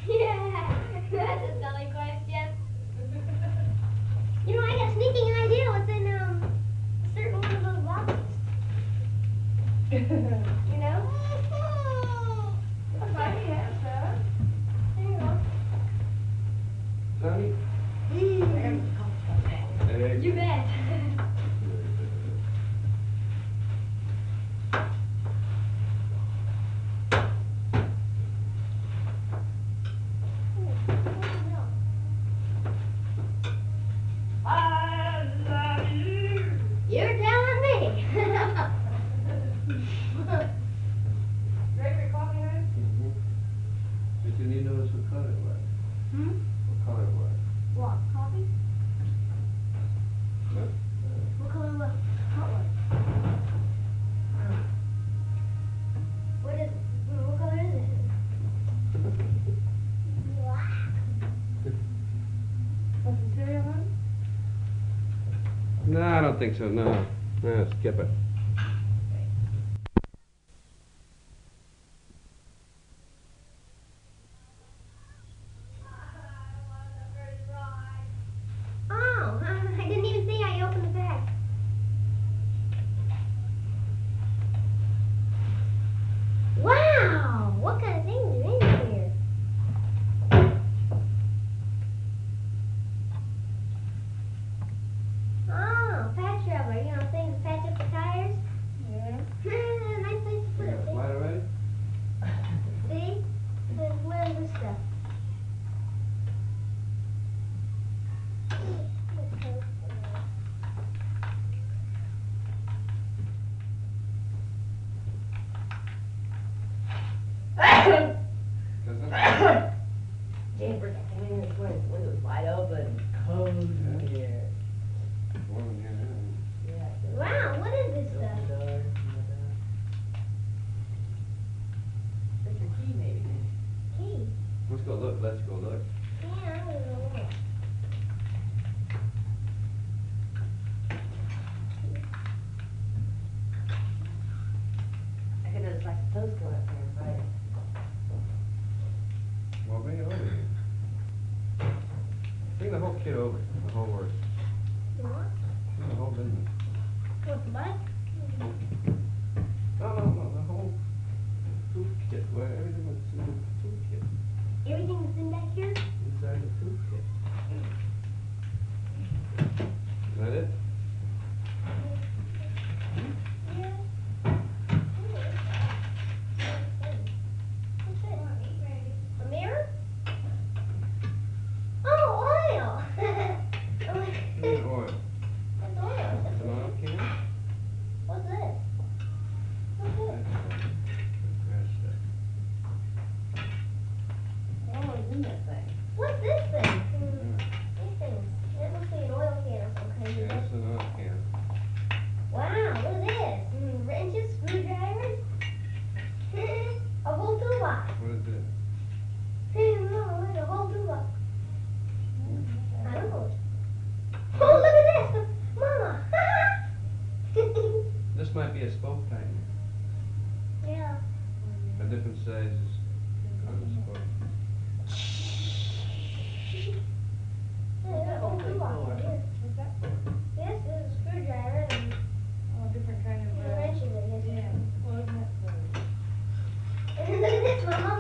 Yeah, that's a silly question. You know, I got a sneaking idea what's in a certain one of those boxes. You know? Looks like he has some. There you go. Sonny? Egg. You bet. I love you. You're telling me. Gregory, coffee, honey? Mhm. But you need to notice what color it was. Hmm? What color it was. What? Coffee? What? What color was hot one? What is it? What color is it? Black. Want some cereal, honey? No, I don't think so, no. No, skip it. Oh, I didn't even see how you opened the bag. Wow! What kind of things are in here? Oh, patch rubber. You know, things to patch up the tires. Yeah. Nice place to put You it. got a flight already? See? Where's this stuff? Does it? Jennifer, I came in this morning, the window's wide open, cold in here. Warm in here now. Yeah. so- Wow, what is this Open stuff? the door, That's your key, maybe. Key. Let's go look, let's go look. Yeah, I don't know what. I could just like the toast going up there, right? Well, bring it over here. Bring the whole kit over, the whole work. What? Bring the whole business. What, the bike? No, the whole toolkit, where everything was in the toolkit. Everything that's in back here? Inside the toolkit. Is that it? Yeah. What's that? A mirror? Oh, oil! Here's oil. That's oil. It's an oil can? What's this? What's this? Grass stuff. Oh, it's in that thing. What's this thing? Yeah. These things. It looks like an oil can or something. Yeah, it's an oil can. Wow, what is this? Wrenches, screwdrivers? A whole toolbox. What is it? No, it's a whole toolbox. I don't know. Oh, look at this! Mama! This might be a spoke tighten. Yeah. A different sizes on the spoke. There's a whole toolbox right here. What's that for? This is a screwdriver and Oh, different kind of, wrenches, I guess. yeah, what is that for? And look at this, Mama.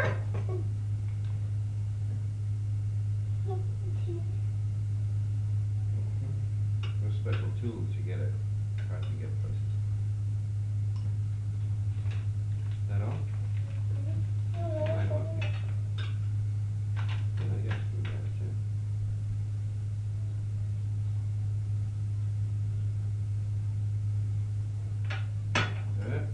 Those special tools you get at hard to get places. Is that all? Might want- Yeah, I guess we got it too. Is that it?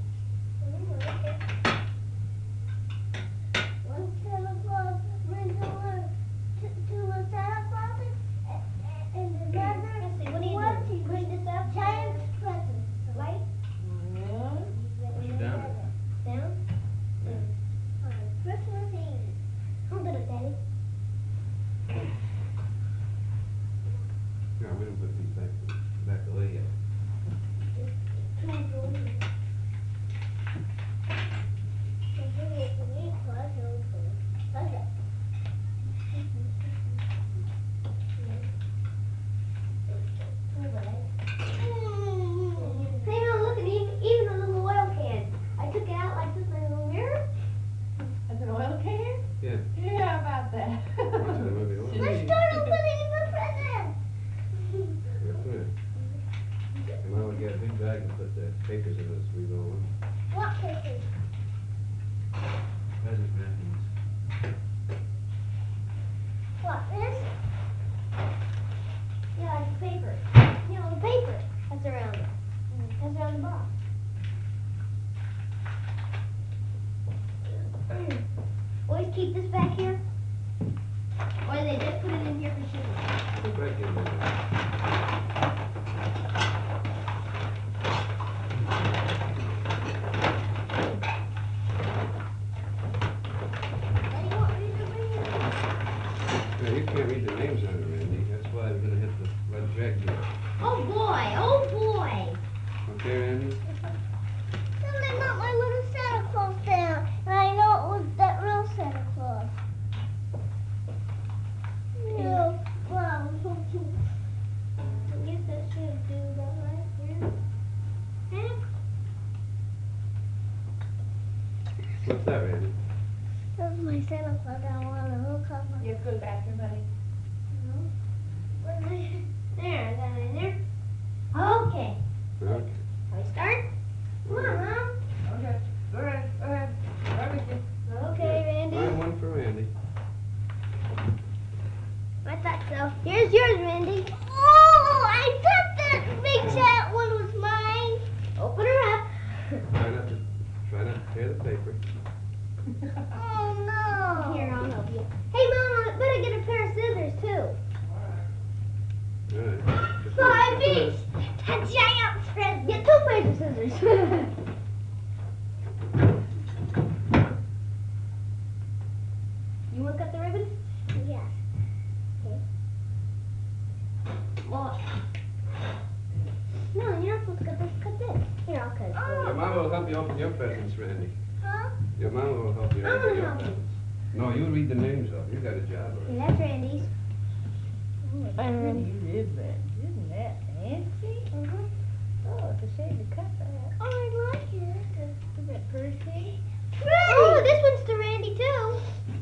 One Santa Claus brings over to a Santa Claus and another. Let's see, what are you doing? Push this up. Giant presents. Light? like this little mirror. That's an oil can? Yeah. Yeah, how about that? Watch it, maybe oil. Let's start opening the present. That's it. And I would get a big bag and put the papers in this we go on. What papers? Present wrappings. What, this? Yeah, it's paper. You know, the paper that's around it. That's around the box. Always keep this back here? Or they just put it in here for shipping? Put back in there. What do you want me to bring it? Yeah, you can't read the names on it, Randy. That's why I'm gonna hit the red jack here. Oh boy, oh boy. Okay, Randy? Somebody got my little Santa Claus down, and I know it was that real Santa Claus. Yeah, wow, so cute. I guess I should do that right here. Huh? What's that, Randy? That's my Santa Claus I want to hook up on. You have to go to the bathroom, honey. Where's my... There, I got it in there. Okay. Okay. Can we start? Come on, Mom. Okay. Go ahead, go ahead. Right with you. Okay, Randy. Find one for Randy. I thought so. Here's yours, Randy. Oh, I thought that big giant one was mine. Open her up. Try not to tear the paper. Oh, no. Here, I'll help you. Hey, Mom, I better get a pair of scissors, too. All right. Just Five put it- each. A giant present. Get 2 pairs of scissors. You want to cut the ribbon? Yes. Okay. Well, no, you're not supposed to cut this. Cut this. Here, I'll cut it. Your mama will help you open your presents, Randy. Huh? Your mama will help you I'm open gonna your help you. presents. No, you read the names off. You got a job Okay, already. that's Randy's. Pretty ribbon. Isn't that fancy? Oh, it's a shame to cut that. Oh, I like it. Isn't that pretty? Oh, this one's to Randy, too.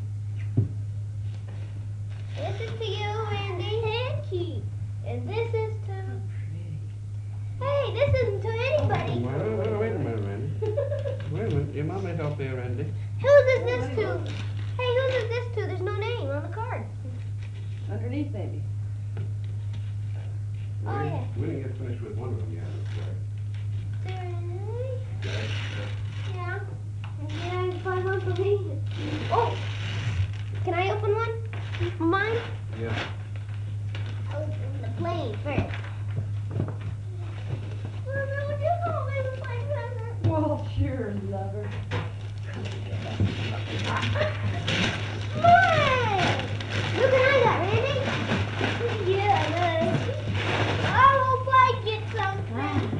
This is to you, Randy. Thank you. And this is to... Hey, this isn't to anybody. Wait a minute, Randy. Wait a minute. Your mama will help you, Randy. Whose is this to? Hey, whose is this to? There's no name on the card. Underneath, maybe. Oh, yeah. We didn't get finished with one of them yet. Okay. Yeah. And then I find one for me. Oh! Can I open one? For mine? Yeah. I'll open the plane first. Mama, would you help me with my present? Well, sure, lover. Mine! Look what I got, Randy. Yeah, nice. I hope I get something.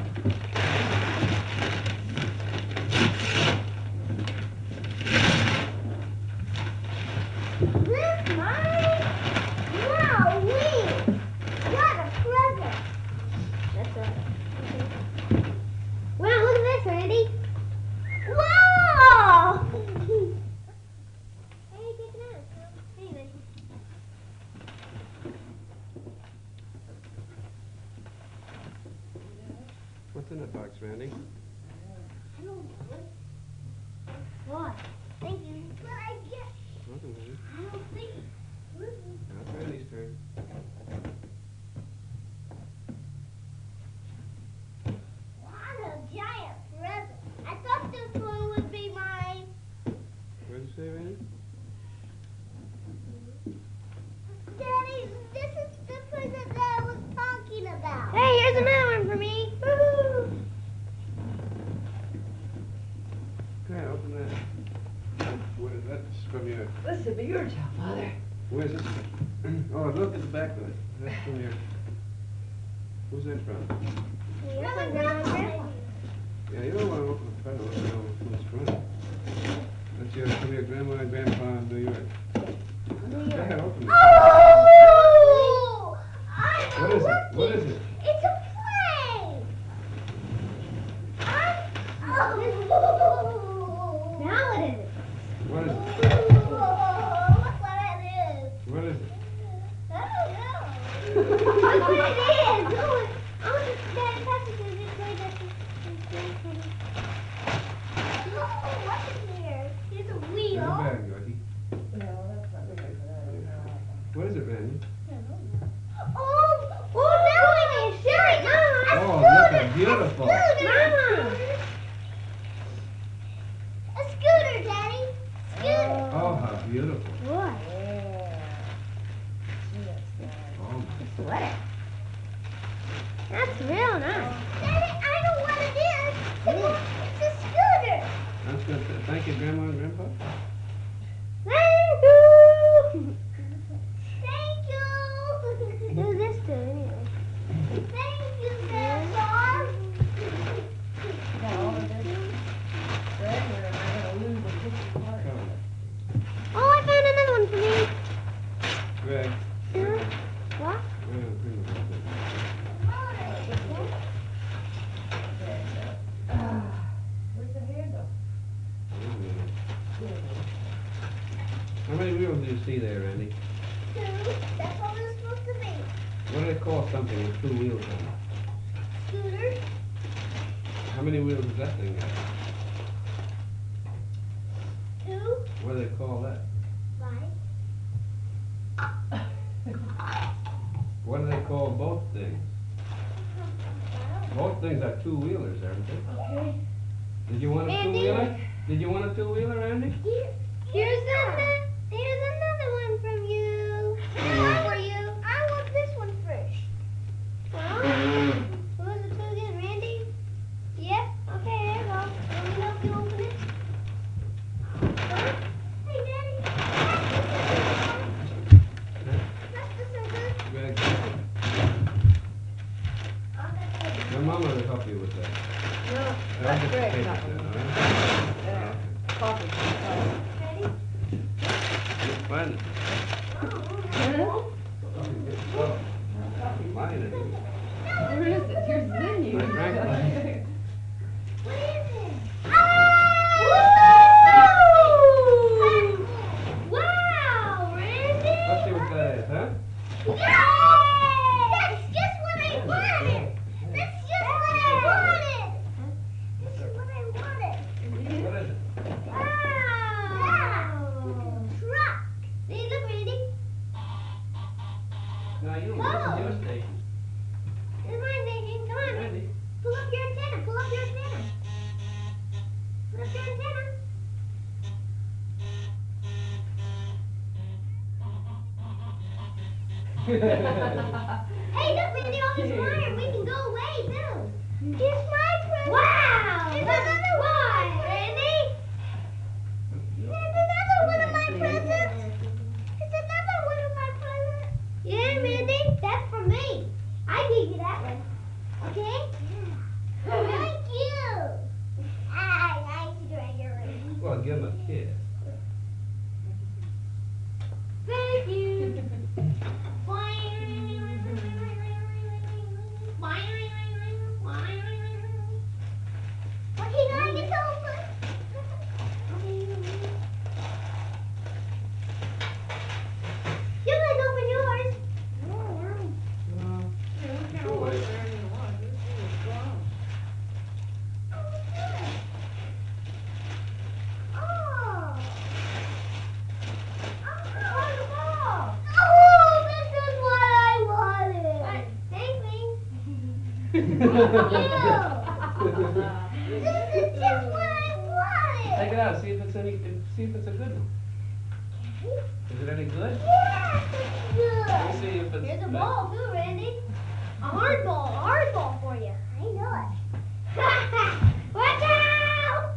This mine? Wow, we got a present. That's right. Okay. Wow, look at this, Randy. Wow! Hey, take it out. Hey, nice. What's in the box, Randy? I don't know. What? Thank you. What I get? Nothing, Randy. I don't think. That's Randy's turn. What a giant present. I thought this one would be mine. What did you say, Randy? Daddy, this is the present that I was talking about. Hey, here's another one for me. Woo-hoo. Okay, open that. What is that? That's from your... This will be your job, Father. Where's this? Oh, look at the back of it. That's from your... Who's that from? Grandma, Grandma. Yeah, you don't want to open the front. I want to know who's from. That's your, from your grandma and grandpa in New York. Go ahead, open it. Oh! What is it? What is it? It's a plane! Oh! What is it? Whoa, look what it is. What is it? I don't know. Look what it is. Oh, I want to stand past it because it's way better. Oh, what's in here? Here's a There's a wheel. bag, Yorkie. No, that's not good for that. What is it, Randy? Oh, now I can show it. Mama, Oh, look how beautiful. Mama. A scooter, Daddy. Scooter. Oh, how beautiful. What? Oh, my. Sweater. That's real nice. Daddy, I know what it is. It's a scooter. That's good. Thank you, Grandma and Grandpa. Thank you. Thank you. Who's this to anyway? Thank you, Grandpa. Got all of this thread here, and I'm gonna lose the picture part. Come. Oh, I found another one for me. Greg. What? Where's the handle? How many wheels do you see there, Randy? Two. That's all it's supposed to be. What do they call something with two wheels on it? Scooter. How many wheels does that thing have? Two. What do they call that? Five. What do they call both things? Both things are two-wheelers, aren't they? Okay. Did you want a Randy? two-wheeler? Did you want a two-wheeler, Randy? Here's another one from you. For you. I want this one first. Who was it to again, Randy? Yep. Okay, there you go. Let me help you open it. Hey, Daddy. That's the scissors. Greg, I'll get the- your mama will help you with that. No, I'll that's get the great. papers That then, one. all right? Yeah. Coffee. Ready? It's fun. Mine is. Where is it? Here's the menu. I drank one. What is it? Wow, Randy! Let's see what that is, huh? Yay! That's just what I wanted! That's just what I wanted! This is what I wanted! What is it? Wow! Truck! See, look, Randy. No, you don't. Oh. This is your station. It's my station. Come on. Randy. Pull up your antenna. Pull up your antenna. Pull up your antenna. Hey, look, Randy, all this wire. We can go away, too. Here's my present. Wow! There's another one. Randy? There's another one of my presents. There's another one of my presents. Yeah, Randy, that's for me. I gave you that one. Okay? Thank you. I need to drag your ring. Well, give him a kiss. Thank you. Okay, now I get to open. You guys open yours. Oh. Oh, this is what I wanted. Thank me. This is just what I wanted. Take it out. See if it's a good one. Is it any good? Yes, it's good. Let's see if it's. Here's a ball too, Randy. A hard ball for you. I know it. Watch out!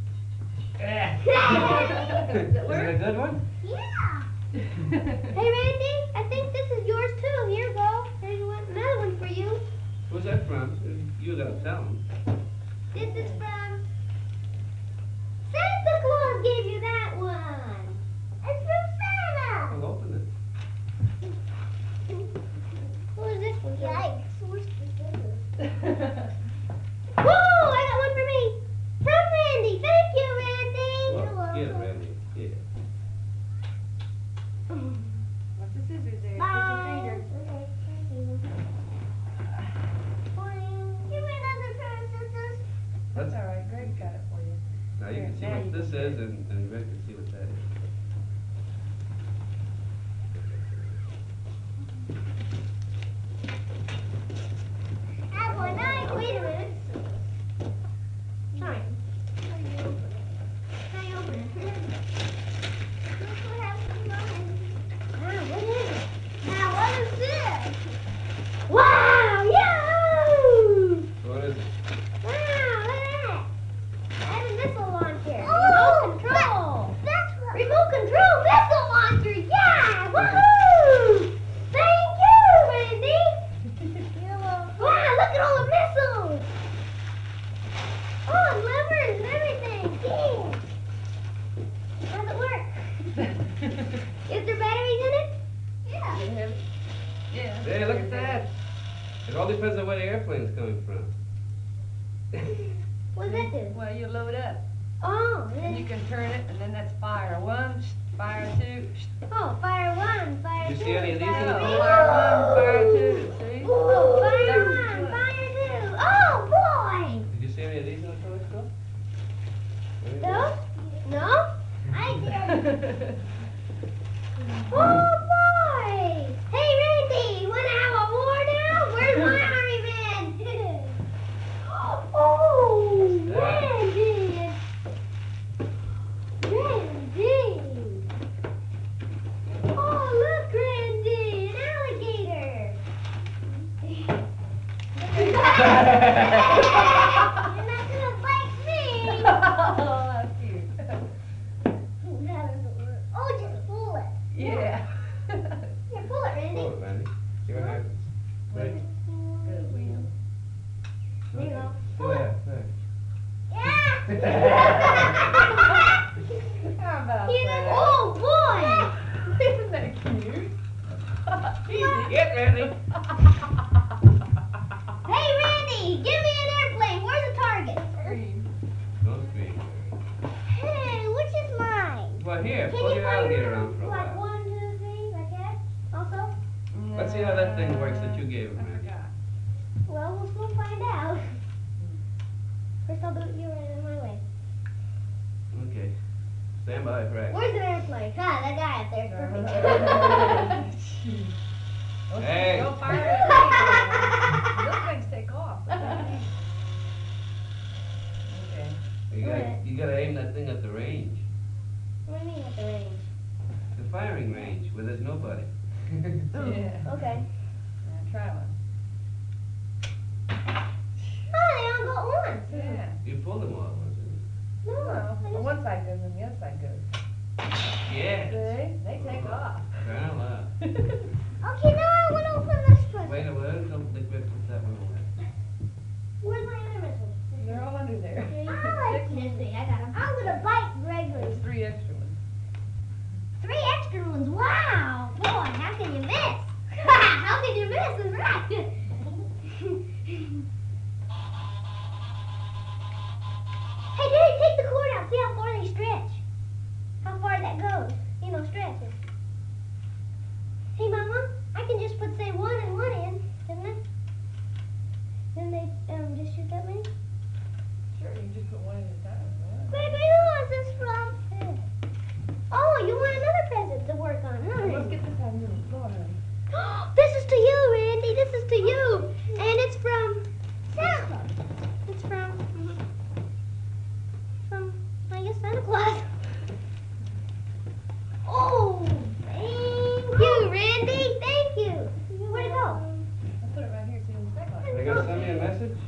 Is it a good one? Yeah. Hey, Randy, I think this is yours too. Here you go. There's another one for you. Who's that from? You gotta tell him. This is from Santa Claus. Gave you that one. It's from Santa. I'll open Who is this one? Yikes! Where's the scissors? Whoa! I got one for me. From Randy. Thank you, Randy. it. Well, get it, Randy. Yeah. and Yvette can see what that is. Apple, nice. Wait a minute. Sorry. How you open it? Look what happens. Wow, what is it? Now, what is this? Wow, yahoo! What is it? Wow, look at that. That's a missile launcher. Remote control. That's what. Remote control missile launcher. Yeah, woohoo! Thank you, Randy. Wow, look at all the missiles. Oh, levers and everything. Dang. How's it work? Is there batteries in it? Yeah. Yeah. Hey, look at that. It all depends on where the airplane's coming from. What does that do? Well, you load up, Oh, and you can turn it, and then that's fire 1, fire 2. oh, fire 1, fire 2, You see any of these in the fire toy? Fire 1, fire 2. See? Oh, fire That's 1, what- fire 2. Oh, boy. Did you see any of these in the toy store? No? No? I did. Oh, boy. Hey, Randy, you want to have a war now? Where's my army man? Oh, Randy. Randy. Oh, look, Randy, an alligator. You're not gonna bite me. Oh, that's cute. Oh, just pull it. Yeah. Here, pull it, Randy. Pull it, Randy. See what happens. Wait. Good wheel. There you go. See Pull it. that? How about Yeah. that? Oh, boy. Isn't that cute? Easy. Get Randy. Hey, Randy, give me an airplane. Where's the target? Green. Don't scream. Hey, which is mine? Well, here, Can pull you your fire alligator them around for a like while. 1, 2, 3, like that? Also? Let's see how that thing works that you gave him, I Randy. forgot. Well, we'll soon find out. First, I'll do it your way and then my way. Okay. Stand by for action. Where's the airplane? Ha, that guy up there is perfect. Hey. Don't fire it. Those things take off. Okay. You gotta aim that thing at the range. What do you mean at the range? The firing range, where there's nobody. Yeah. Okay. Now try one. Oh, they all go at once. Yeah. You pulled them all at once, didn't No, Well, I the just- one side goes and the other side goes. you? Yes. See? They take off. Turn loud. Okay, now I want to open this present. Wait a minute, don't think we put that one away. Where's my other missile? They're all under there. I like this thing. I got 'em. I'm gonna bite Gregory. There's 3 extra ones. 3 extra ones. Wow, boy, how can you miss? How can you miss? Is right. Hey, Daddy, take the cord out. See how far they stretch. How far that goes. You know, stretches. Hey, Mama, I can just put, say, 1 and 1 in, isn't it? Then they just shoot that many? Sure, you just put one at a time. Baby, who is this from? Oh, you want another present to work on, huh? Let's get this one moving. Go on. This is to you, Randy. This is to you. And it's from Santa Claus. It's from, I guess, Santa Claus. Oh, thank you, Randy. Thank you. Where'd it go? I'll put it right here so you can check on Are it. you gonna send me a message?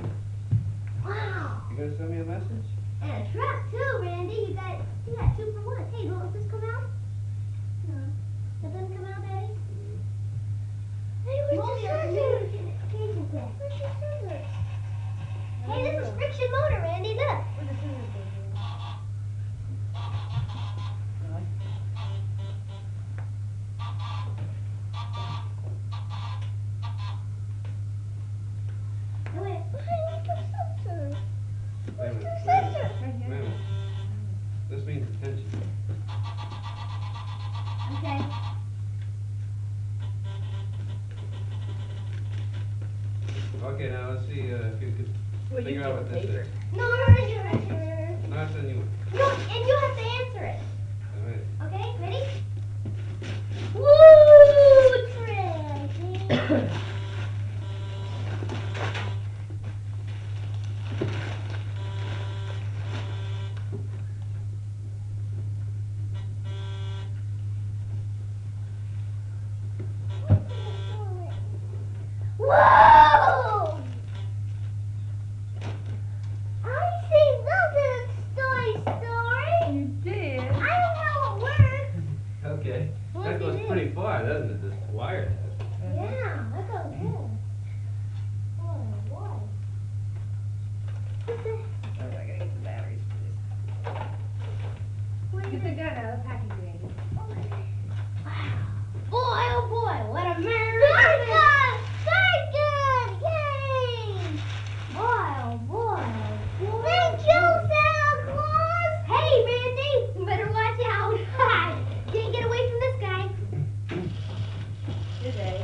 Wow. You gonna send me a message? And a truck, too, Randy. You got 2 for 1. Hey, won't this come out? No. That doesn't come out, Daddy? Hey, where's the scissors? Where's the scissors? Hey, this is friction motor, Randy. Look. Where's the scissors go? Really? Oh, wait. Where's the scissors? Wait a minute, Where's the wait a minute, scissors? Right wait a here. minute. This means attention. Okay. Okay, now let's see if you could Well, you figure out get what the this paper. is. No, no, no, no, no, no, no. I'll send you one. No, and you have to answer it. All right. Okay, ready? Woo, Tracy. Whoa! I see nothing, Story. You did? I don't know how it works. Okay. What That if you goes did? pretty far, doesn't it? This wire does. Yeah, that goes good. Oh, boy. What's this? Oh, I gotta get the batteries for this. What is Get the it? gun out of the package, Randy. Boy, oh boy, what a miracle! Shotgun! Yay! Boy, oh boy. Thank you, Santa Claus! Hey, Randy, you better watch out. Can't get away from this guy. Good day.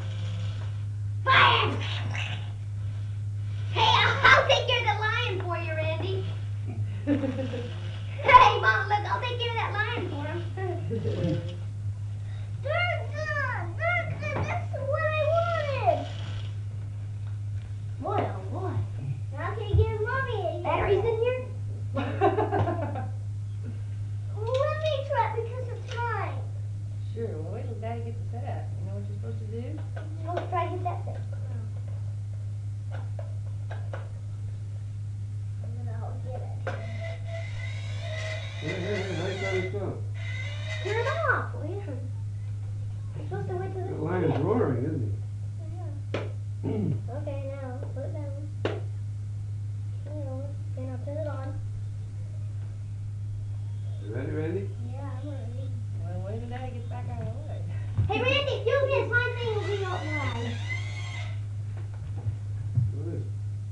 Fire! Hey, I'll take care of the lion for you, Randy. Hey, Mom, look, I'll take care of that lion for him. That's what I wanted. Boy, oh boy. Now can you give Mommy a batteries in here? Let me try because it's mine. Sure, well, wait till Daddy gets it set up. You know what you're supposed to do? Oh, try to get that thing. And then I'll get it. Hey, nice on its own. Turn it off. Wait. You're supposed to wait till The this. lion is roaring, isn't Yeah. Okay, now put it down. Then I'll turn it on. he? You ready, Randy? Yeah, I'm ready. Well, wait till Daddy gets back out of the way. Hey, Randy, do this. My thing will be outside. What is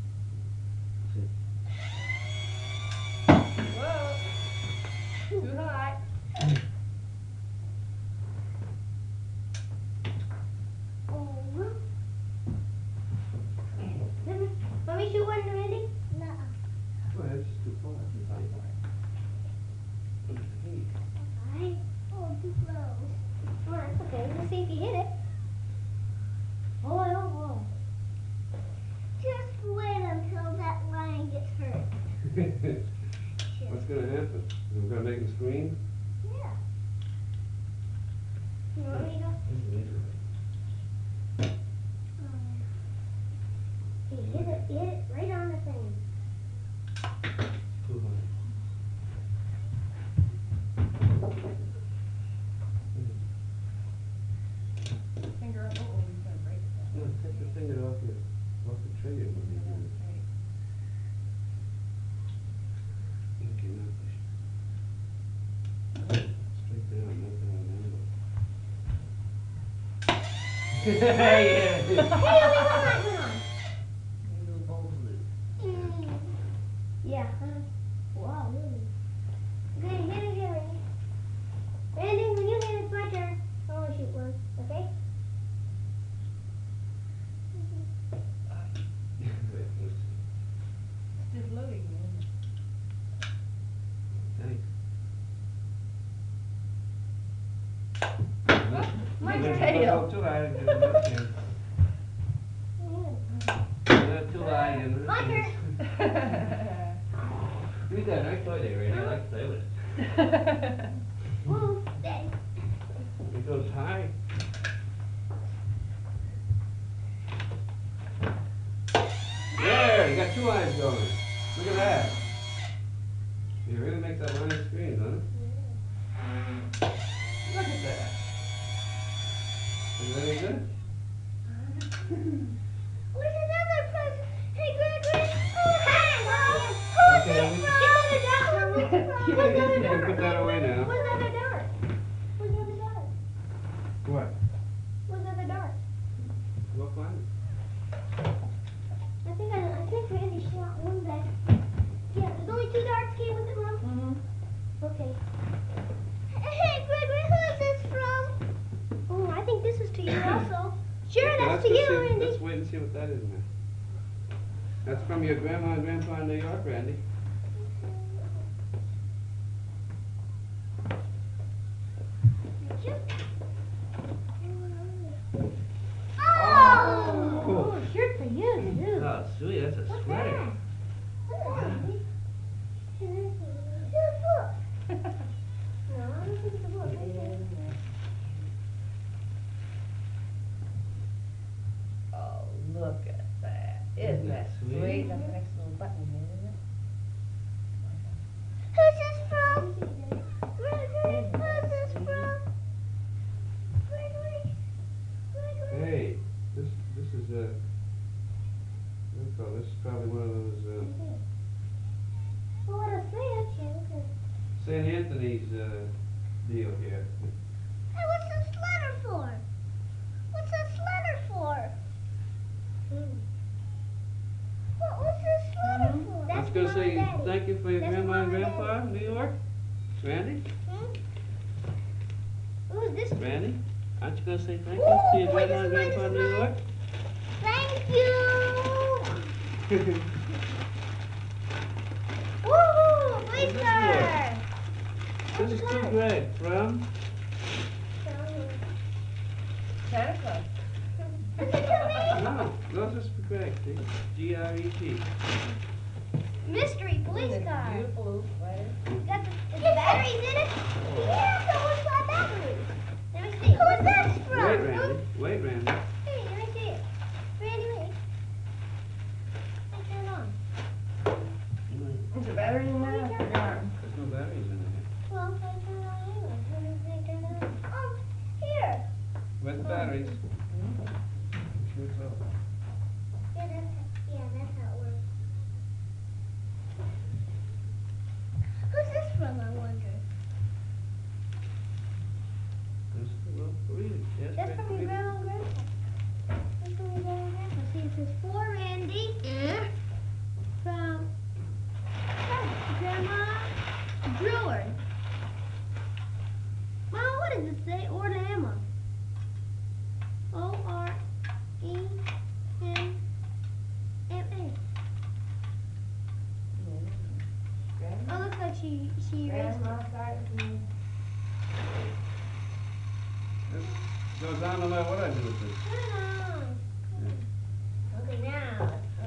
it? Whoa! Too hot. Oh. Let me shoot one, Randy? No. Go ahead, it's too far. Hey. Alright. Oh, too close. Alright, okay. Let's see if you hit it. Oh, oh, oh. Just wait until that lion gets hurt. What's gonna happen? We're gonna make him scream? Yeah. You want me to go? You hit it right on the thing. Too high. Finger up. Oh, he's gonna break it. No, take the finger off the trigger when you do it. Okay, now push. Straight down, not down, down. Hey, we want that one on. Maybe the bulb's loose. Yeah. Wow, really. Okay, hit it, Randy. Randy, when you hit it, it's my turn. I want to shoot one, okay? Wait, let's see. It's just loading, man. Thanks. My Don't tail. go too high, do it again. Not too high, and My turn. You got a nice toy there, Randy. I like to play with it. Move, stay. It goes high. There, you got two eyes going. Look at that. You really make that line screen, huh? Look at that. Is that any good? Where's another present? Hey, Gregory. Oh, Okay, who's we- it from? What's the other You can put that away now. Where's the other dart? Where's the other dart? What? Where's the other dart? Go find it. I think Randy shot one back. Yeah, there's only two darts came with it, Mom? Mm-hmm. Okay. Hey, Gregory, who is this from? Oh, I think this is to you also. Sure, Okay, that's let's to go you, see- Randy. Let's wait and see what that is now. That's from your grandma and grandpa in New York, Randy. sweet. That's a What's sweater. that? What is that? It's a book. No, I don't think it's a book. Oh, look at that. Isn't that Sweet. sweet? That's a nice little button here, isn't it? Who's this from? Gregory, who's this from? Gregory. Hey, this is this is probably one of those Well, what a fish. St. Anthony's deal here. Hey, what's this letter for? What's this letter for? What's this letter for? I was gonna say thank you for your grandma and grandpa in New York. Randy? Who's this? Randy? Aren't you gonna say thank you to your wait, grandma and this is grandpa in mine, New York? Thank you. Woohoo! Police What's this car. This is too great. From? Santa Claus. Listen to me. No, this is for Greg. See? G-R-E-G. Mystery Isn't police it car. beautiful little sweater? Got the batteries in it? Yeah, so what's my batteries? Let me see. Who's that from? Wait, Randy. Wait, Randy. Hey, let me see it. Randy, wait. I turn it on. Is there battery in there? I forgot. There's no batteries in there. Well, if I turn it on anyway. Let me see, turn it on. Oh, here. Where's the batteries? Sure it's off. Yeah, that's how it works. Who's this from, I wonder? Well, read it. Yes, That's Greg, from your read it. grandma and grandpa. That's from your grandma and grandpa. See, it says for Randy. From Grandma Brewer. Mom, what does it say? Or to Emma. O-R-E-N-M-A. Oh, looks like she erased it. Grandma started to... This goes on no matter what I do with this. Okay, now.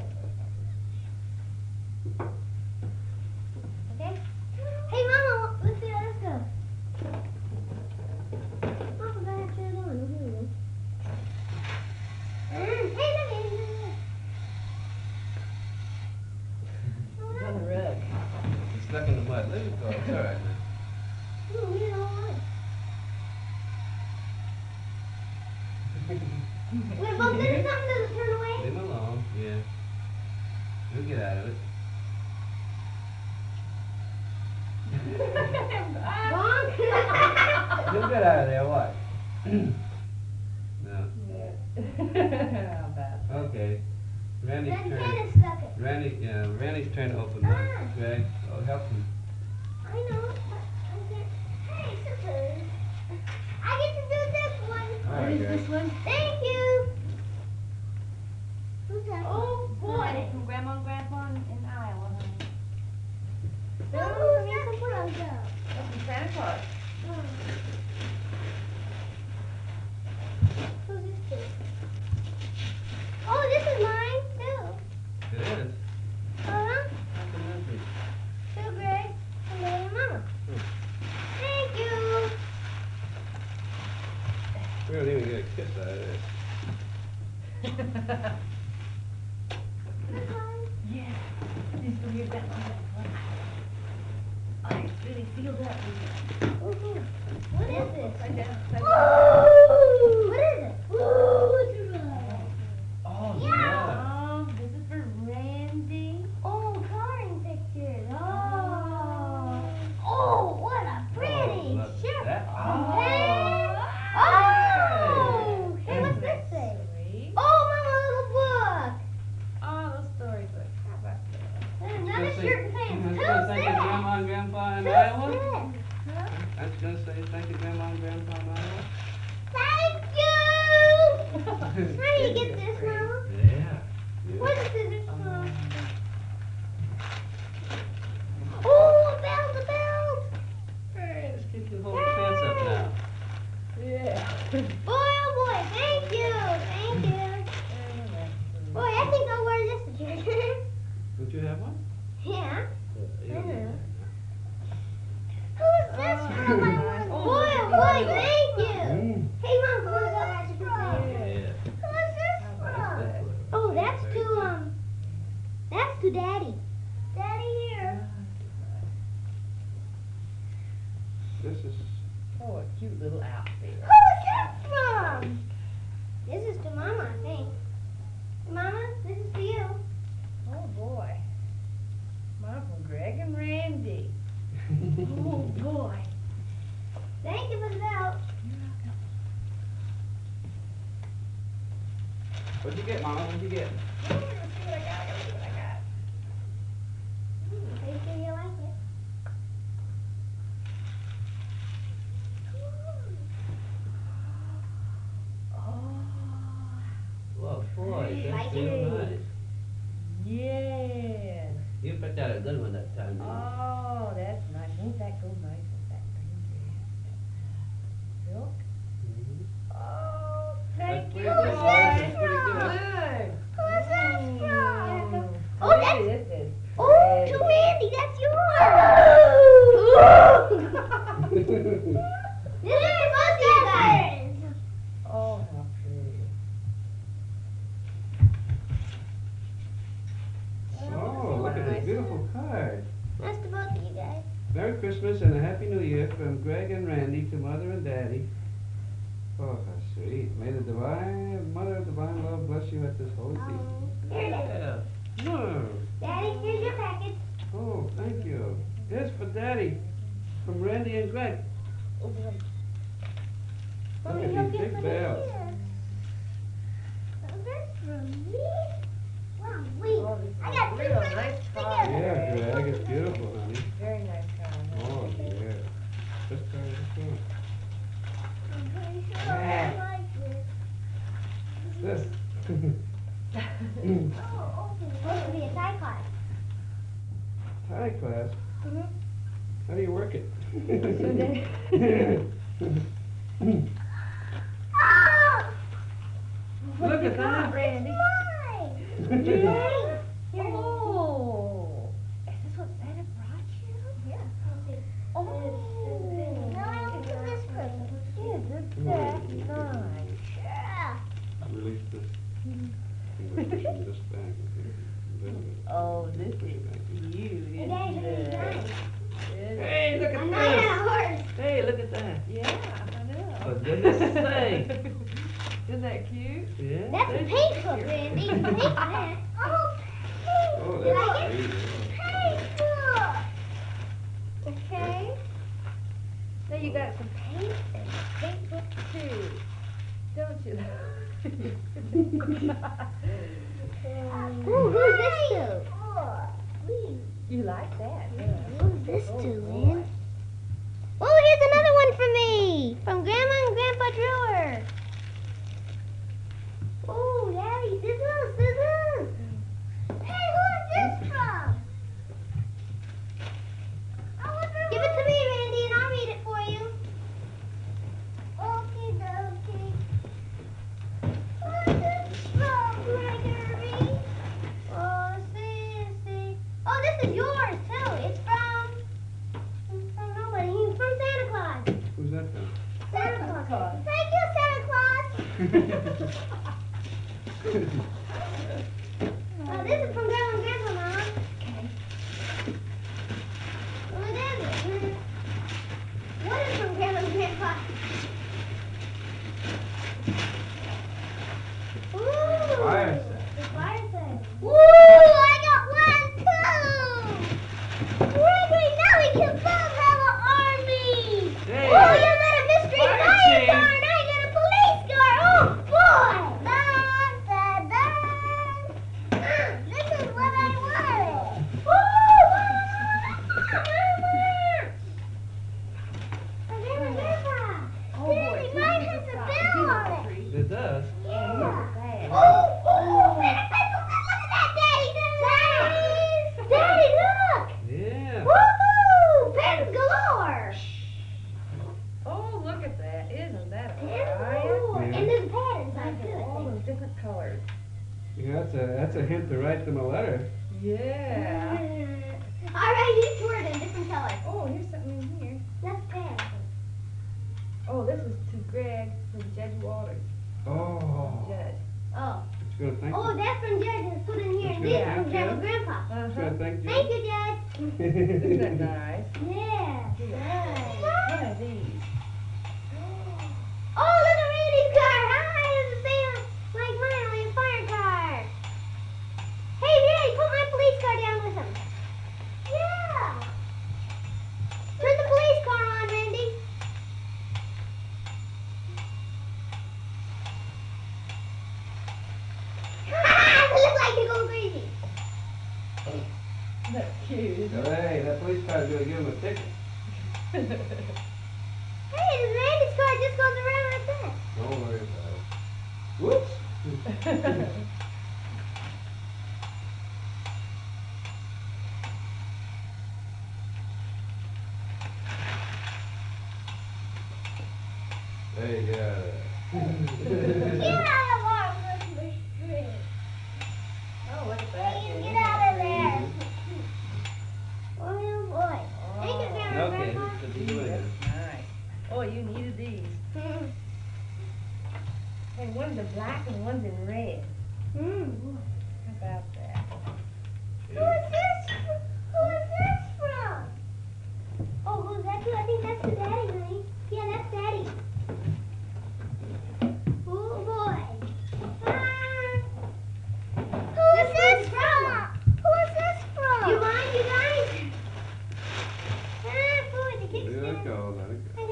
Okay? Hey, Mama, let's see how this goes. Mama, I have to turn it on. Here we go. Hey, look. It's on the rug. It's stuck in the mud. Let it go. It's all right, man. Ooh, we don't want it. Wait, Bob, this is something doesn't turn away? Leave him alone. Yeah. You'll get out of it. Wrong? You'll get out of there. What? No. How bad. Okay. Randy's Then turn. Dennis stuck it. Randy's turn to open mine. Greg, I'll help him. I know, but I can't. Hey, sisters. I get to do this one. All right, Greg. one? Thank you. Who's that? Oh, boy. From Grandma and Grandpa in Iowa, honey. Who's that from? That's from Santa Claus. Who's this to? Oh, this is mine, too. It is. Uh-huh. Complimentary. To Greg and Daddy and Mama. Thank you. We don't even get a kiss out of this. This one. Yeah. He's from your grandma. I really feel that. Ooh, what is this? Upside down, upside down. Ooh, what is it? Ooh, it's a rug. Oh, Yeah. This is for Randy. Oh, coloring pictures. Oh. Oh, what a pretty look at shirt. that. Hey. Oh. Hey, what's this say? Sweet. Oh, Mama, a little book. Oh, those storybook. How about that? And another shirt and pants. I was Who's gonna thank you, this? Grandma and Grandpa in Who's Iowa. this? I was gonna say thank you, Grandma and Grandpa in Iowa. Thank you. How do you get this, Mama? Yeah. Where's the scissors from? Oh, a belt, a belt. Hey, let's keep you holding the pants up now. Yeah. Boy, oh boy, thank you, thank you. Boy, I think I'll wear this to church. Don't you have one? Yeah. You don't need Yeah. that. Who's this from? Oh, Boy, look at boy, these. thank you. Mm. Hey, Mom, who's that from? Yeah. Who's this from? That's what- Oh, that's very to, good. that's to Daddy. Daddy here. This is. Oh, a cute little outfit. Who's that from? This is to Mama, I think. Mama, this is for you. Oh, boy. Mine from Greg and Randy. Oh, boy. Thank you for the belt. What'd you get, Mama? What'd you get? Are you sure you like it? Well, boy, that's Like real it. nice. Yes. You picked out a good one that time, didn't you? Oh, that's nice. Won't that go nice with that green dress? Silk? Mhm. Oh, That's thank you, pretty good, boy. guys. That's pretty good. Good. Who's that from? Oh, Hey, that's, this is oh, pretty. to Randy, that's yours. This is for both of you guys. Oh, how pretty. Oh, look at this beautiful card. That's to both of you guys. Merry Christmas and a Happy New Year from Greg and Randy to Mother and Daddy. Oh, how sweet. May the divine, Mother of divine love bless you at this holy season. Here it is. Yeah. No. Daddy, here's your package. Oh, thank you. Here's for Daddy from Randy and Greg. Oh, boy. Look Mommy, at you'll these get big some bells. here. Oh, that's from me. Wow, wait. Oh, this is I got a two real presents nice together. card. Yeah, Greg, it's beautiful, honey. Very nice card. Oh, yeah. This card is good. I'm pretty sure I like this. This. Oh, okay. Supposed to be a tie class. Hi, class. Mhm. How do you work it? Ah! Look at that. Randy. Mine. Yeah. Here. Oh. Is this what Santa brought you? Yeah. Oh. No, I don't do this present. Isn't that nice? Yeah. Release this. I'm gonna push in this back. Oh, this Push is it back. cute, Hey, Daddy, isn't this is it? nice. Hey, look I'm at not on a this. horse. Hey, look at that. Yeah, I know. For goodness sake. Isn't that cute? Yeah. That's a thank paint you. book, Randy. Paint that. Oh, Oh, Did I that's get great. paint book? Okay. Now you got some paint and a paint book too, don't you? Ooh, who's this to? You like that? Who's this Oh, to, boy. Lynn? Oh, here's another one for me. From Grandma and Grandpa Drewer. Oh, Daddy, scissors, scissors. Hey, who is this from? Give it to me, Randy, and I'll read it for you. Okie dokie. Who is this from, Gregory? Oh, let's see. Oh, this is yours, too. It's from nobody. He's from Santa Claus. Who's that from? Santa Claus. Thank you, Santa Claus. Oh, this is from Grandma and Grandpa, Mom. What is it? What is from Grandma and Grandpa? Ooh. Fire set. The fire set. Woo! I got one too. Gregory, now we can both have an army. Hey. Oh, you got a mystery Fire fire chief. car and I got a police car. Oh boy! Dun, dun, dun. This is what I wanted. Grandma, Grandpa. Oh, boy, Daddy, see, mine this has is a fine. bell on it. It does. Yeah. Look at that. Oh, look at that, Daddy. Daddy, look. Yeah. Woohoo! Pens galore. Oh, look at that. Isn't that a Pens riot? galore. Yeah. And there's a pad inside Look too, at I all think. those different colors. Yeah, that's a hint to write them a letter. Yeah. Alright, each word in different color. Oh, here's something in here. That's bad. Oh, this is to Greg from Judge Waters. Oh. Judge. Oh. It's gonna thank Oh, you. that's from Judge and it's put in here. It's And good. this is from Grandma Yeah. Grandpa. It's Uh-huh. gonna thank you. Thank you, Judge. Isn't that nice? Yeah. Nice. Nice. What are these? Oh, look at Randy's car. Hi, it's the same like mine, only a fire car. Hey, Randy, put my police car down with him. Yeah. Turn the police car on, Randy. Ha! It looks like you're going crazy. That's cute. Hey, that police car's gonna give him a ticket. Hey, this Randy's car just goes around like that. Don't worry about it. Whoops. There you go. Get out of our Christmas tree. Oh, look at that. Please get out of there. Oh boy. Thank you, Grandma Okay, Grandpa. so do you later. Nice. Oh, you needed these. And one's in black and one's in red. How about that? Who is this? Who is this from? Oh, who's that to? I think that's the daddy, honey. Yeah, that's daddy. Oh boy. Who is this from? Who is this from? You mind, you guys? Boy, the kick's Let it go, let it go.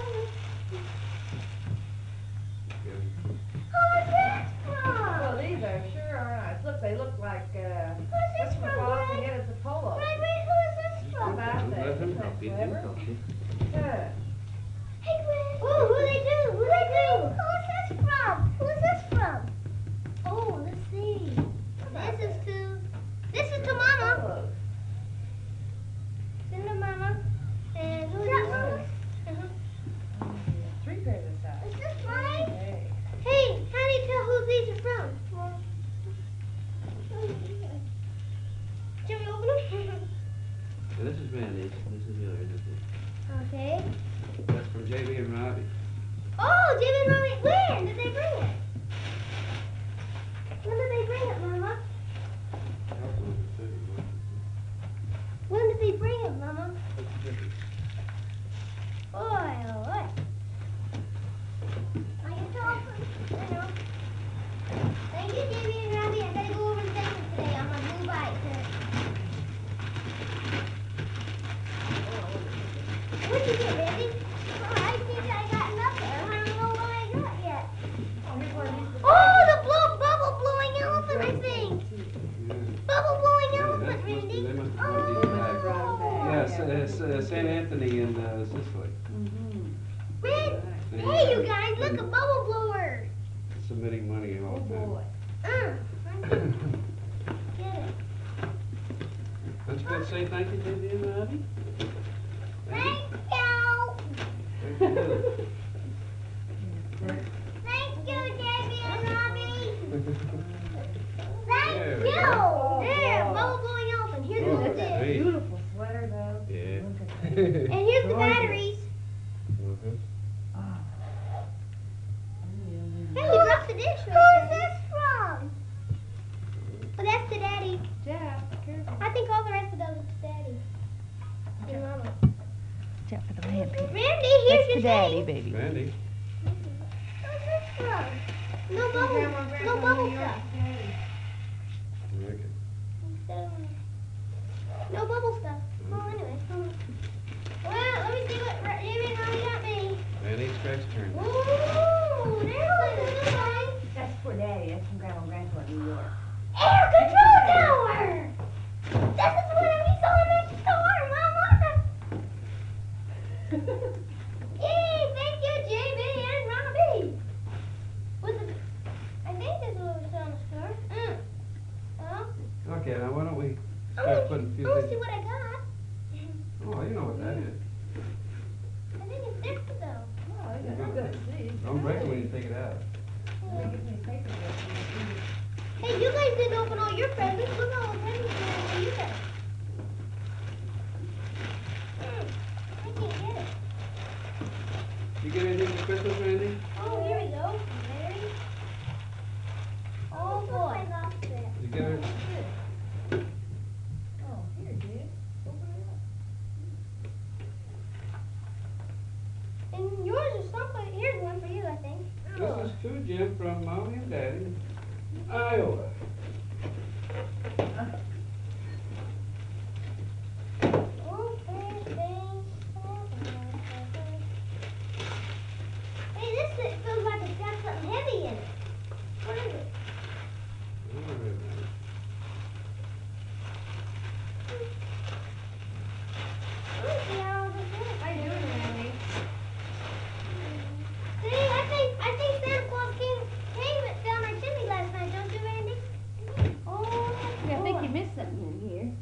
Who is this Well, from? these are sure are nice. Look, they look like, Who's this from, whatchamacallit, Greg? forget it's a polo. Wait, who is this How from? about that? Let him Isn't that help you, let him clever? help you. Yeah. Hey, Gwen. Ooh, who they do? Who they do? Who is this from? Who is this from? Oh, let's see. This is to Mama. Polos. Send to Mama. And who is that from? Three pairs of socks. Is this mine? Hey. Hey, how do you tell who these are from? Can we open them? Yeah, this is Randy's, this is yours, this is. Okay. That's from JB and Robbie. Oh, Jimmy and Mommy, when did they bring it? When did they bring it, Mama? When did they bring it, Mama? Boy, oh boy. I can tell I know. Thank you, Jimmy and Robbie. I gotta go over the segment today on my blue bike. What'd you get, Randy? Oh, I think I got nothing. I don't know what I got yet. Oh, here's one of these. Oh, the bubble blowing elephant, I think. Bubble blowing elephant, Randy. They must have brought these back. Oh. Yeah, it's St. Anthony in Sicily. Red. Hey, you guys, look, a bubble blower. Submitting money all Oh, the time. boy. Get it. Don't you gotta say thank you, JB and Robbie? Thank you. Thank you. Thank you, Davy and Robbie. There Thank we you. go. There, Oh, bubble blowing elephant. Here's Oh, what it that's is. great. Beautiful sweater, though. Yeah. Look at that. And here's the Gorgeous. batteries. Mhm. Oh. Hey, you dropped the dish. Who is this from? Oh, that's the daddy. Jeff, careful. I think all the rest of those are to daddy. And mama. Jeff for the lamp here. Randy, here's your thing. baby. Randy. Who's this from? No bubble stuff. Okay. No bubble stuff. Well, anyway. Well, let me see what Jamie and Ronnie got me. Randy Express turn. Ooh, there's like a good one. That's for Daddy. That's from Grandma and Grandpa in New York. Air control tower. This is what we saw in the store, Mama. Yay, thank you, JB and Robbie. I think this is what we saw in the store. Well, Okay, now why don't we I'm start putting a few gonna see things. what I got. Oh, you know what that is. I think it's different though. Oh, yeah, I'm good to see. Don't break it when you take it out. Give me a paper. Hey, you guys didn't open all your presents. Look how many presents You get anything for Christmas, Randy? Oh, here we go. Mary. Oh boy. Did you get her? Oh, here, dude. Open it up. And yours is someplace. Here's one for you, I think. This is to Jim from Mommy and Daddy, Iowa. Oh, thing. Hey, this feels like it's got something heavy in it. What is it? Let's see how this is. How you doing, Randy? See, I think Santa Claus came down our chimney last night, don't you, Randy? Oh, Yeah, I think you missed something in here.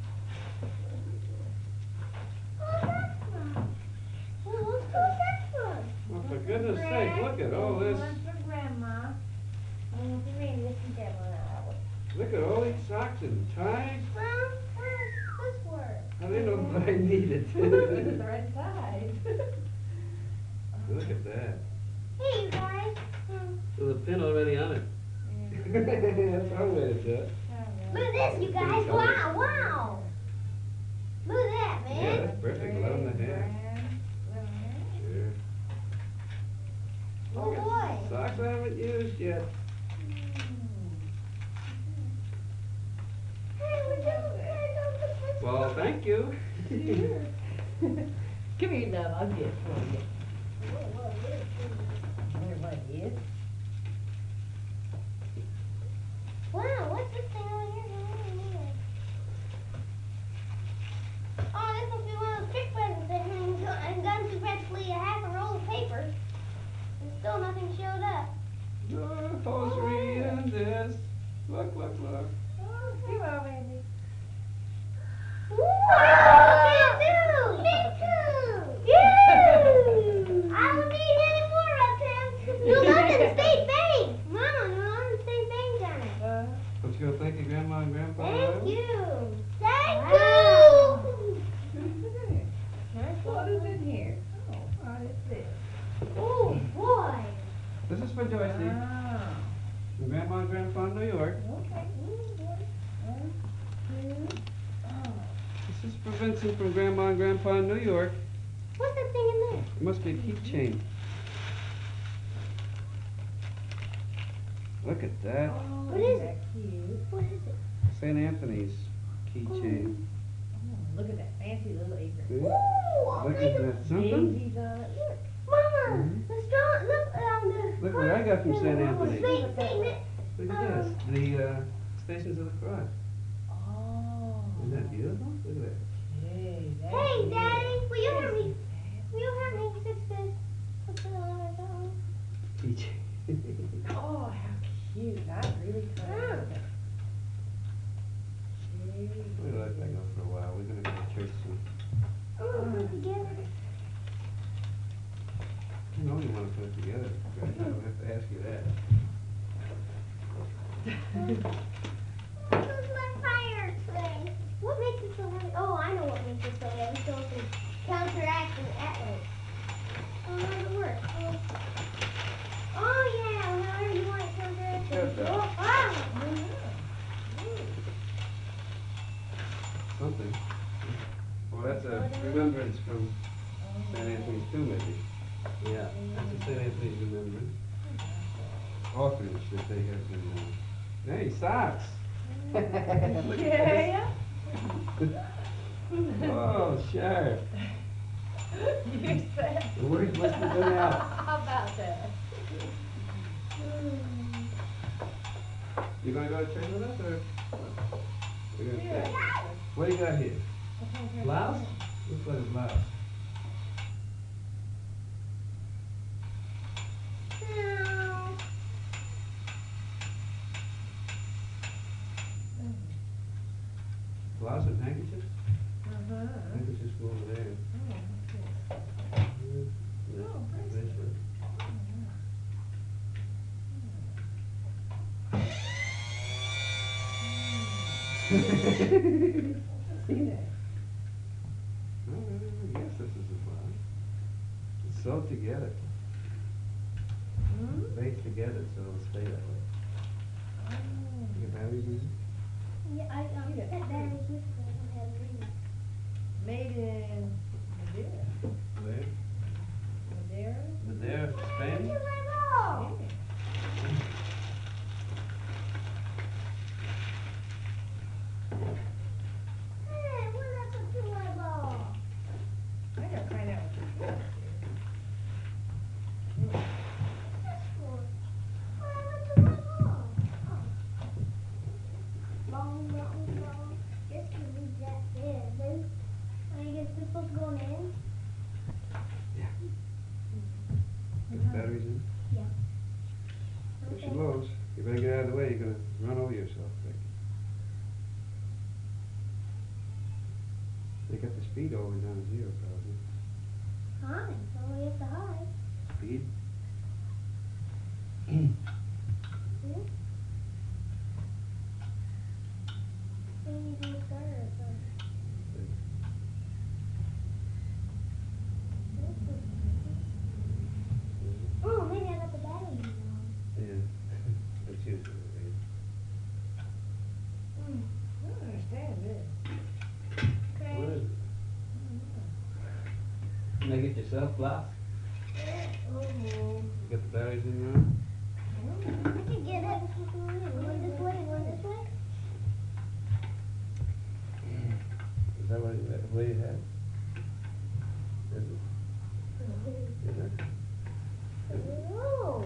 Oh, that's fun. Well, let's go with that one. Well, for goodness sake, look at all this. One for Grandma. One for Randy. This is that one. Look at all these socks and ties. Well, where's this word? I didn't know what I needed. This is the right size. Look at that. Hey, you guys. There's a pin already on it. That's one way to do it. Look at this, you guys. Wow, wow. Look at that, Yeah, man. that's perfect. 11 and a half. Sure. Oh, boy. Socks I haven't used yet. Hey, we're doing this. Well, thank you. Come here, love. I'll get it for you. There what it is. Wow, what's this thing over here? Oh, this must be one of those trick presents that and gone through practically a half a roll of paper. And still nothing showed up. Look, hosiery and this. Look, look, look. Oh, you are, Randy. Wow! Me too! Me too! Yeah! I don't need any more of them. New London State Bank! Mama, New London State Bank on it. What you gonna thank your grandma and grandpa? Thank for? you! Thank Wow. you! What is in here? Oh, what is this? Oh, boy! This is for Joycey. Wow. From Grandma and Grandpa in New York. Okay. 1, 2, oh. This is for Vincent from Grandma and Grandpa in New York. What's that thing in there? It must be a keychain. Look at that. Oh, What is that cute? What is it? St. Anthony's keychain. Oh, look at that fancy little apron. See? Ooh! Look at that. Something? Daisies on it. Look. Mama! Mhm. The strong, look on the... Look what I got from St. Anthony. Saint, Saint, Look at this. The Stations of the Cross. Oh. Isn't that beautiful? Look at that. Hey, that Hey, is- Daddy, will you help me? Fancy. Will you help me fix this? What's going on with that one? Keychain. Oh, how cute. That's really Ah. cute. We let that go for a while. We're gonna go to church soon. Oh, put it together. You know you want to put it together. I don't have to ask you that. This is my fire today. What makes it so heavy? Oh, I know what makes it so heavy. So it can counteract it that way. Oh, how does it work? Oh, yeah. However you want it counteracted. Good job. Oh, wow. Something. Well, that's a remembrance from St. Anthony's too, maybe. Yeah, that's a St. Anthony's remembrance. Orphanage that they have been. Hey, socks. Look at Yeah. this. Oh, sure. You said. The word must have been out. How about that? You gonna go to church with us, or? We're gonna Yeah. stay. What do you got here? Blouse? Looks like a blouse. No. Blouse and handkerchiefs? Uh-huh. Handkerchiefs go over there. Yeah, Oh, bracelet. See that? Oh, I guess this is a blouse. It's sewed together. baits together so it'll stay that way. You get batteries in it? Yeah, I Yeah. set batteries with it. I don't have it. Made in Madeira. Where? Madeira? But there, Spain? Look at my ball. Hey, what happened to my ball? I gotta find out what this is. This one. What happened to my ball? Oh. Long. Just can leave that there, dude. I guess this supposed to go in the end? Get the batteries in? Yeah. There she blows. You better get out of the way, you're gonna run over yourself, Vic. They got the speed all the way down to 0, probably. High. So we have to high. Speed? Hmm? We need to start it first. Oh, maybe I got the battery wrong. Yeah. That's usually the way. I don't understand this. What is it? You make it yourself, Blas? Oh. You got the batteries in your arm? I can get it. One this way, one this way. Is that what the way you had? Is it? Is it? Oh.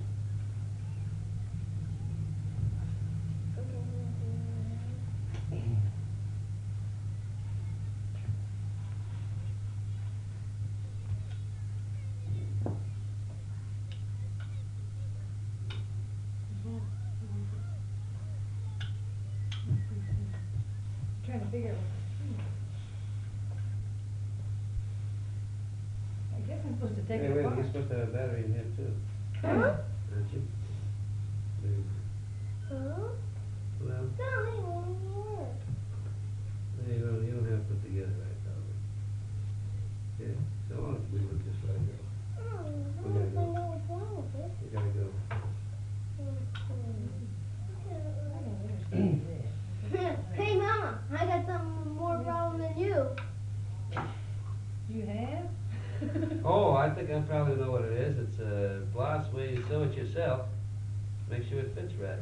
Trying to figure out I guess I'm supposed to take Hey, it wait, apart. you're supposed to have a battery in here too, Huh? aren't you? Huh? Well, Golly, it won't work. you don't have to put together right, probably. Yeah, so on, we would just let it go. Oh, I don't know what's wrong with it. You gotta go. Hey, Mama, I got some more problem than you. You have? Oh, I think I probably know what it is. It's a Blas way you sew it yourself. Make sure it fits right.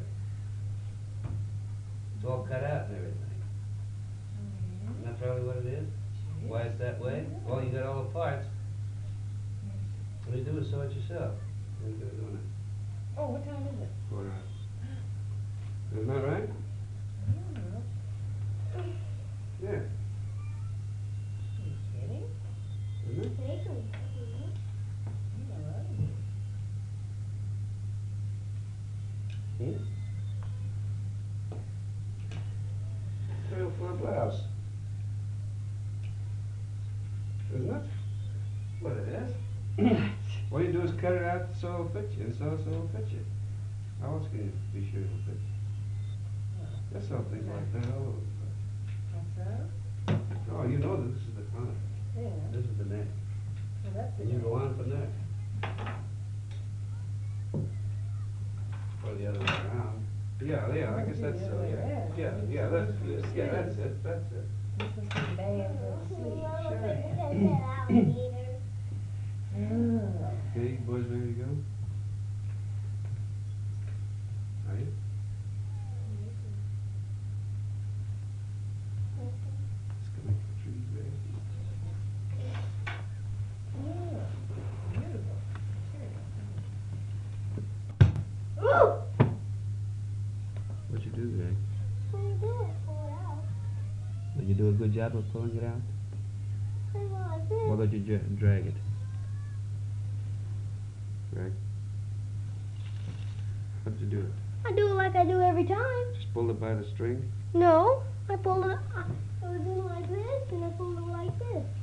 It's all cut out and everything. Isn't that probably what it is? Why it's that way? Well, you got all the parts. All you do is sew it yourself. What are you gonna do now? Oh, what time is it? Quarter. Isn't that right? I don't know. Yeah. Are you kidding? Isn't it? Bakery. Hmm? 3 or 4 blouse. Isn't it? What it is? All you do is cut it out so it'll fit you, and so it'll fit you. How else can you be sure it'll fit you? There's some things like that all over the That's place. Oh, you know that this is the front. Yeah. This is the neck. Well, that's And you go on from there. Or the other way around. Yeah, I guess that's so, yeah, that's it, that's it. This is the band for the sleeve. Okay, you boys ready to go? Are you? Let's go make the trees ready. Beautiful. Ooh! What'd you do, Greg? What do you do? Pull it out. Did you do a good job of pulling it out? Say what I did. Or did you drag it? Greg? How'd you do it? I do it like I do every time. Just pulled it by the string? No, I pulled it. I was doing it like this, and I pulled it like this.